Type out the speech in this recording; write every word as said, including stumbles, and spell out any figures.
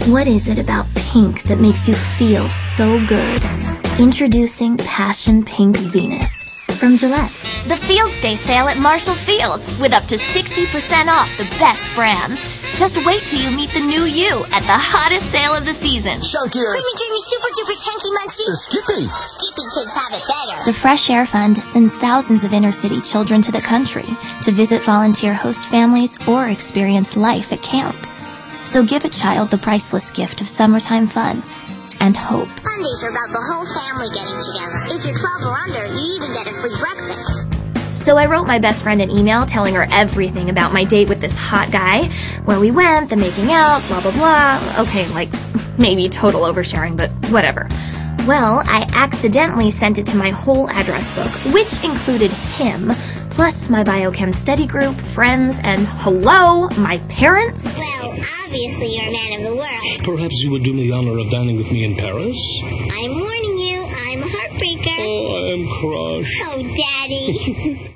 What is it about pink that makes you feel so good? Introducing Passion Pink Venus from Gillette. The Fields Day sale at Marshall Fields with up to sixty percent off the best brands. Just wait till you meet the new you at the hottest sale of the season. Chunkier. Creamy, dreamy, super duper chunky munchie. Uh, Skippy. Skippy kids have it better. The Fresh Air Fund sends thousands of inner-city children to the country to visit volunteer host families or experience life at camp. So give a child the priceless gift of summertime fun and hope. Fun days are about the whole family getting together. If you're twelve or under, you even get a free breakfast. So I wrote my best friend an email telling her everything about my date with this hot guy, where we went, the making out, blah, blah, blah. Okay, like, maybe total oversharing, but whatever. Well, I accidentally sent it to my whole address book, which included him, plus my biochem study group, friends, and hello, my parents. Well, obviously you're a man of the world. Perhaps you would do me the honor of dining with me in Paris? I'm warning you, I'm a heartbreaker. Oh, I am crushed. Oh, Daddy.